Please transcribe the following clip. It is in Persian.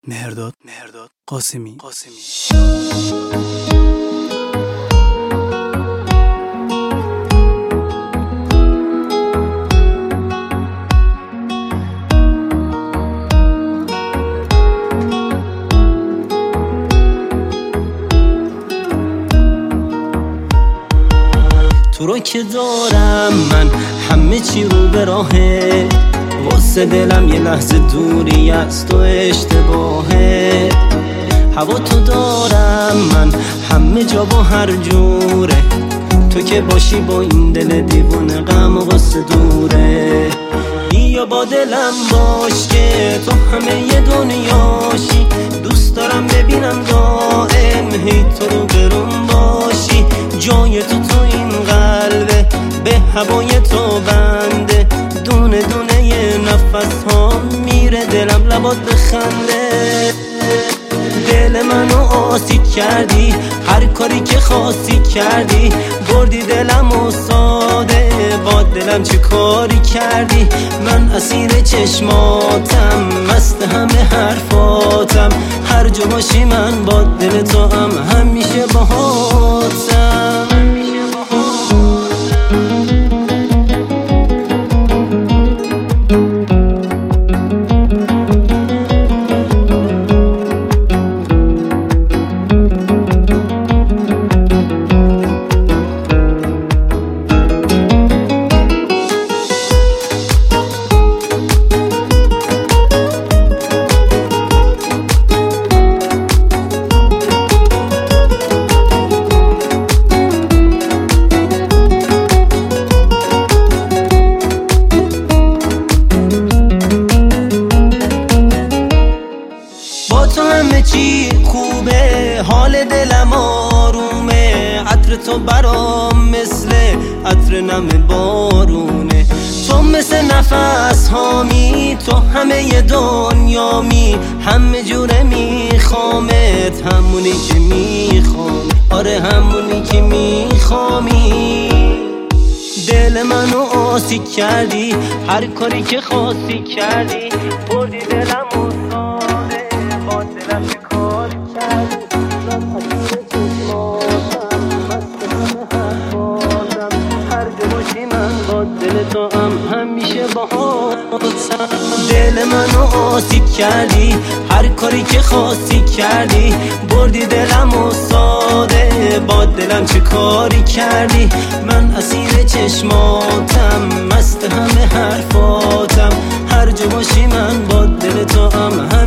مهرداد قاسمی. تو رو که دارم من همه چی رو به راهه، واسه دلم یه لحظه دوری از تو اشتباهه. هوا تو دارم من همه جا با هر جوره، تو که باشی با این دل دیوونه غم و غصه دوره. بیا با دلم باش که تو همه ی دنیاشی، دوست دارم ببینم دائم هی تو رو برون باشی. جای تو این قلبه، به هوای تو بنده، دونه دونه یه نفس ها میره دلم لبات بخنده. دل منو آسیب کردی، هر کاری که خواستی کردی، بردی دلم و ساده با دلم چه کاری کردی. من اسیر چشماتم، مست همه حرفاتم، هر جا باشی من با دل تو هم همیشه باهاتم. تو همه چی خوبه، حال دلم آرومه، عطر تو برام مثل عطر نم بارونه. تو مثل نفس هامی، تو همه ی دنیامی، همه جوره میخوامت، همونی که میخوام، آره همونی که میخوامی. دل منو آسیب کردی، هر کاری که خواستی کردی، بردی دلم و ساده با دلم چه کار کردی. من اسیر چشماتم، مست همه حرفاتم، هر جا باشی من با دل تو هم همیشه باهاتم. دل منو آسیب کردی، هر کاری که خواستی کردی، بردی دلم و ساده با دلم چه کاری کردی. من اسیر چشماتم، مست همه حرفاتم، هر جا باشی من با دل تو هم